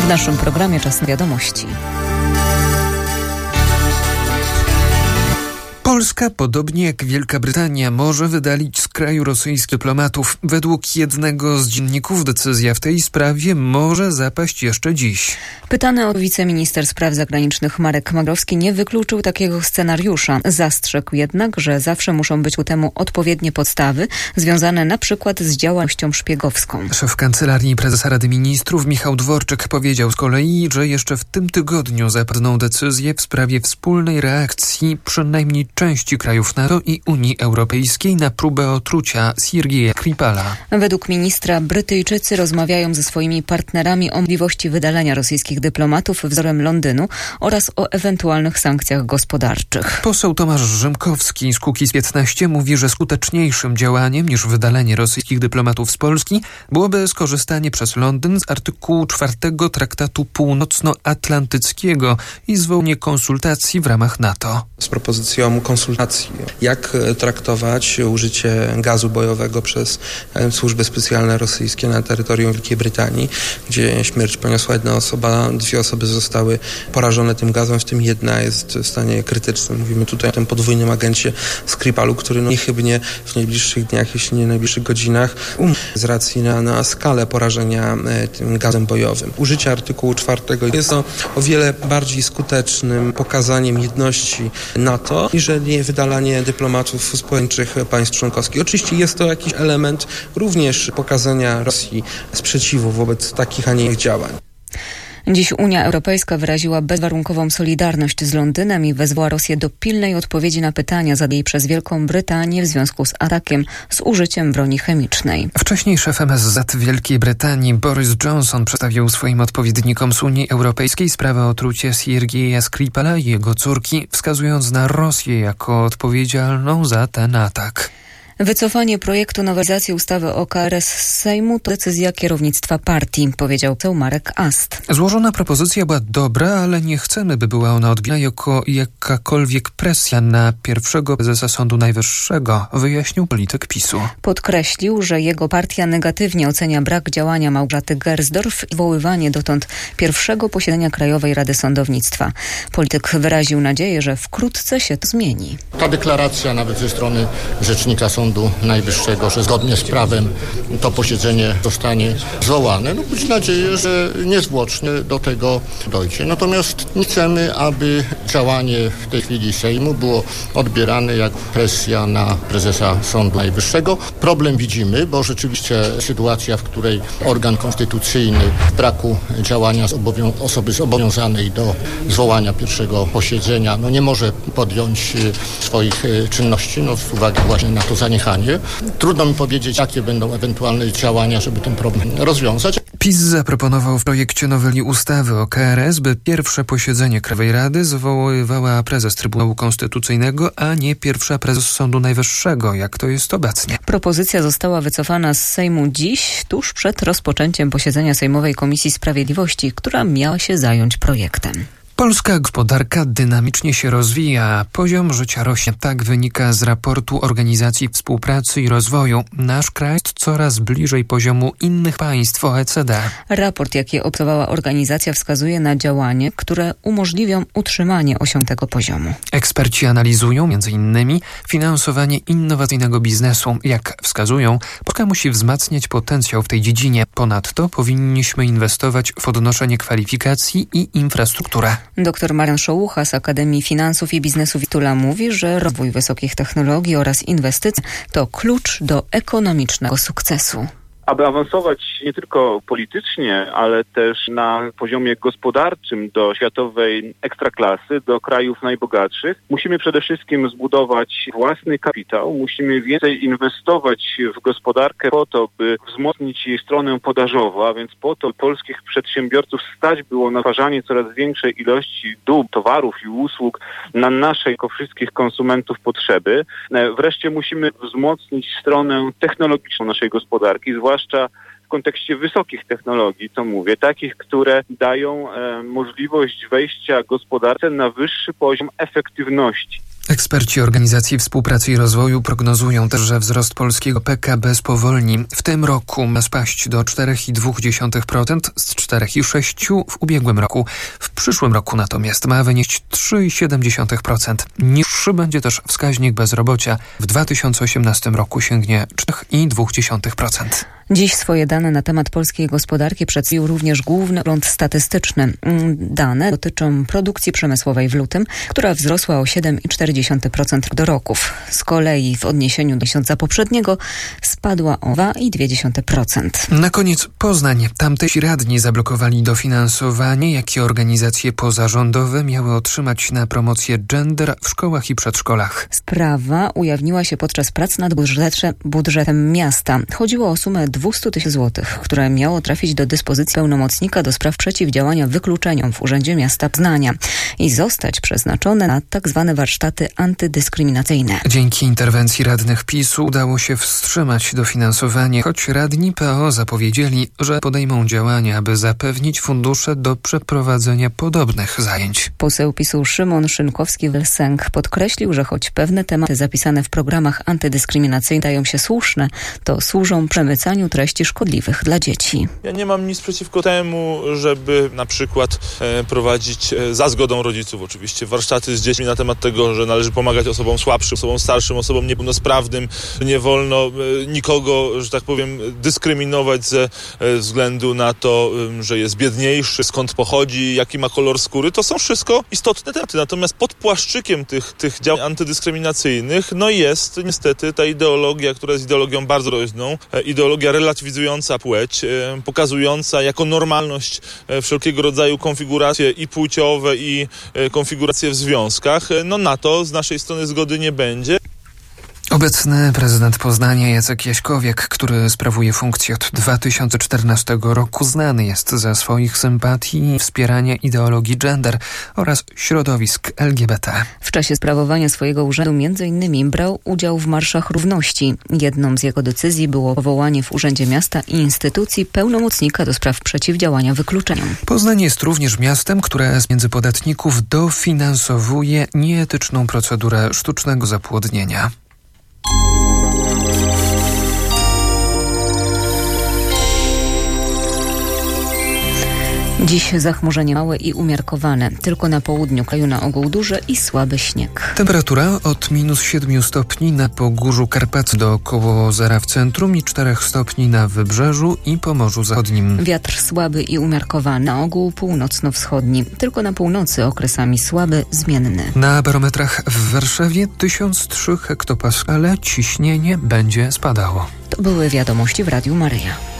W naszym programie Czas na wiadomości. Polska, podobnie jak Wielka Brytania, może wydalić z kraju rosyjskich dyplomatów. Według jednego z dzienników decyzja w tej sprawie może zapaść jeszcze dziś. Pytany o wiceminister spraw zagranicznych Marek Magierowski nie wykluczył takiego scenariusza. Zastrzegł jednak, że zawsze muszą być ku temu odpowiednie podstawy, związane na przykład z działalnością szpiegowską. Szef Kancelarii Prezesa Rady Ministrów Michał Dworczyk powiedział z kolei, że jeszcze w tym tygodniu zapadną decyzje w sprawie wspólnej reakcji przynajmniej części krajów NATO i Unii Europejskiej na próbę otrucia Siergieja Skripala. Według ministra Brytyjczycy rozmawiają ze swoimi partnerami o możliwości wydalenia rosyjskich dyplomatów wzorem Londynu oraz o ewentualnych sankcjach gospodarczych. Poseł Tomasz Rzymkowski z Kukiz15 mówi, że skuteczniejszym działaniem niż wydalenie rosyjskich dyplomatów z Polski byłoby skorzystanie przez Londyn z artykułu 4 Traktatu Północnoatlantyckiego i zwołanie konsultacji w ramach NATO. Z propozycją konsultacji, jak traktować użycie gazu bojowego przez służby specjalne rosyjskie na terytorium Wielkiej Brytanii, gdzie śmierć poniosła jedna osoba, 2 osoby zostały porażone tym gazem, w tym jedna jest w stanie krytycznym. Mówimy tutaj o tym podwójnym agencie Skripalu, który niechybnie w najbliższych dniach, jeśli nie najbliższych godzinach, z racji na skalę porażenia tym gazem bojowym. Użycie artykułu 4 jest o wiele bardziej skutecznym pokazaniem jedności NATO, niżeli wydalanie dyplomatów z pojedynczych państw członkowskich. Oczywiście jest to jakiś element również pokazania Rosji sprzeciwu wobec takich, a nie innych działań. Dziś Unia Europejska wyraziła bezwarunkową solidarność z Londynem i wezwała Rosję do pilnej odpowiedzi na pytania zadane jej przez Wielką Brytanię w związku z atakiem z użyciem broni chemicznej. Wcześniej szef MSZ Wielkiej Brytanii Boris Johnson przedstawił swoim odpowiednikom z Unii Europejskiej sprawę otrucia Siergieja Skripala i jego córki, wskazując na Rosję jako odpowiedzialną za ten atak. Wycofanie projektu nowelizacji ustawy o KRS z Sejmu to decyzja kierownictwa partii, powiedział poseł Marek Ast. Złożona propozycja była dobra, ale nie chcemy, by była ona odbierana jako jakakolwiek presja na pierwszego prezesa Sądu Najwyższego, wyjaśnił polityk PiS-u. Podkreślił, że jego partia negatywnie ocenia brak działania Małgorzaty Gersdorf i zwoływanie dotąd pierwszego posiedzenia Krajowej Rady Sądownictwa. Polityk wyraził nadzieję, że wkrótce się to zmieni. Ta deklaracja nawet ze strony rzecznika Sądu Najwyższego, że zgodnie z prawem to posiedzenie zostanie zwołane. Budzi nadzieję, że niezwłocznie do tego dojdzie. Natomiast nie chcemy, aby działanie w tej chwili Sejmu było odbierane jak presja na prezesa Sądu Najwyższego. Problem widzimy, bo rzeczywiście sytuacja, w której organ konstytucyjny w braku działania osoby zobowiązanej do zwołania pierwszego posiedzenia nie może podjąć swoich czynności z uwagi właśnie na to zaniechanie. Trudno mi powiedzieć, jakie będą ewentualne działania, żeby ten problem rozwiązać. PiS zaproponował w projekcie noweli ustawy o KRS, by pierwsze posiedzenie Krajowej Rady zwoływała prezes Trybunału Konstytucyjnego, a nie pierwsza prezes Sądu Najwyższego, jak to jest obecnie. Propozycja została wycofana z Sejmu dziś, tuż przed rozpoczęciem posiedzenia Sejmowej Komisji Sprawiedliwości, która miała się zająć projektem. Polska gospodarka dynamicznie się rozwija, a poziom życia rośnie. Tak wynika z raportu Organizacji Współpracy i Rozwoju. Nasz kraj jest coraz bliżej poziomu innych państw OECD. Raport, jaki opracowała organizacja, wskazuje na działania, które umożliwią utrzymanie osiągniętego poziomu. Eksperci analizują m.in. finansowanie innowacyjnego biznesu. Jak wskazują, Polska musi wzmacniać potencjał w tej dziedzinie. Ponadto powinniśmy inwestować w podnoszenie kwalifikacji i infrastrukturę. Dr Marian Szołucha z Akademii Finansów i Biznesu Witula mówi, że rozwój wysokich technologii oraz inwestycje to klucz do ekonomicznego sukcesu. Aby awansować nie tylko politycznie, ale też na poziomie gospodarczym do światowej ekstraklasy, do krajów najbogatszych, musimy przede wszystkim zbudować własny kapitał, musimy więcej inwestować w gospodarkę po to, by wzmocnić jej stronę podażową, a więc po to polskich przedsiębiorców stać było na wytwarzanie coraz większej ilości dóbr, towarów i usług na nasze jako wszystkich konsumentów potrzeby. Wreszcie musimy wzmocnić stronę technologiczną naszej gospodarki, zwłaszcza w kontekście wysokich technologii, to mówię, takich, które dają możliwość wejścia gospodarce na wyższy poziom efektywności. Eksperci Organizacji Współpracy i Rozwoju prognozują też, że wzrost polskiego PKB spowolni. W tym roku ma spaść do 4,2% z 4,6% w ubiegłym roku. W przyszłym roku natomiast ma wynieść 3,7%. Niższy będzie też wskaźnik bezrobocia. W 2018 roku sięgnie 4,2%. Dziś swoje dane na temat polskiej gospodarki przedstawił również Główny Urząd Statystyczny. Dane dotyczą produkcji przemysłowej w lutym, która wzrosła o 7,4% do roków. Z kolei w odniesieniu do miesiąca poprzedniego spadła o 2,2%. Na koniec Poznań. Tamtejsi radni zablokowali dofinansowanie, jakie organizacje pozarządowe miały otrzymać na promocję gender w szkołach i przedszkolach. Sprawa ujawniła się podczas prac nad budżetem miasta. Chodziło o sumę 200 000 złotych, które miało trafić do dyspozycji pełnomocnika do spraw przeciwdziałania wykluczeniom w Urzędzie Miasta Poznania i zostać przeznaczone na tzw. warsztaty antydyskryminacyjne. Dzięki interwencji radnych PiS-u udało się wstrzymać dofinansowanie, choć radni PO zapowiedzieli, że podejmą działania, aby zapewnić fundusze do przeprowadzenia podobnych zajęć. Poseł PiS-u Szymon Szynkowski-Welsenk podkreślił, że choć pewne tematy zapisane w programach antydyskryminacyjnych dają się słuszne, to służą przemycaniu treści szkodliwych dla dzieci. Ja nie mam nic przeciwko temu, żeby na przykład prowadzić za zgodą rodziców oczywiście warsztaty z dziećmi na temat tego, że należy pomagać osobom słabszym, osobom starszym, osobom niepełnosprawnym. Nie wolno nikogo, że tak powiem, dyskryminować ze względu na to, że jest biedniejszy, skąd pochodzi, jaki ma kolor skóry. To są wszystko istotne tematy. Natomiast pod płaszczykiem tych działań antydyskryminacyjnych jest niestety ta ideologia, która jest ideologią bardzo groźną, ideologia relatywizująca płeć, pokazująca jako normalność wszelkiego rodzaju konfiguracje i płciowe, i konfiguracje w związkach. No na to z naszej strony zgody nie będzie. Obecny prezydent Poznania Jacek Jaśkowiak, który sprawuje funkcję od 2014 roku, znany jest ze swoich sympatii i wspierania ideologii gender oraz środowisk LGBT. W czasie sprawowania swojego urzędu m.in. brał udział w marszach równości. Jedną z jego decyzji było powołanie w Urzędzie Miasta i instytucji pełnomocnika do spraw przeciwdziałania wykluczeniom. Poznań jest również miastem, które z między podatników dofinansowuje nieetyczną procedurę sztucznego zapłodnienia. Dziś zachmurzenie małe i umiarkowane. Tylko na południu kraju na ogół duży i słaby śnieg. Temperatura od -7 stopni na Pogórzu Karpackim do około zera w centrum i 4 stopni na Wybrzeżu i Pomorzu Zachodnim. Wiatr słaby i umiarkowany, na ogół północno-wschodni. Tylko na północy okresami słaby, zmienny. Na barometrach w Warszawie 1003 hektopaskale ciśnienie będzie spadało. To były wiadomości w Radiu Maryja.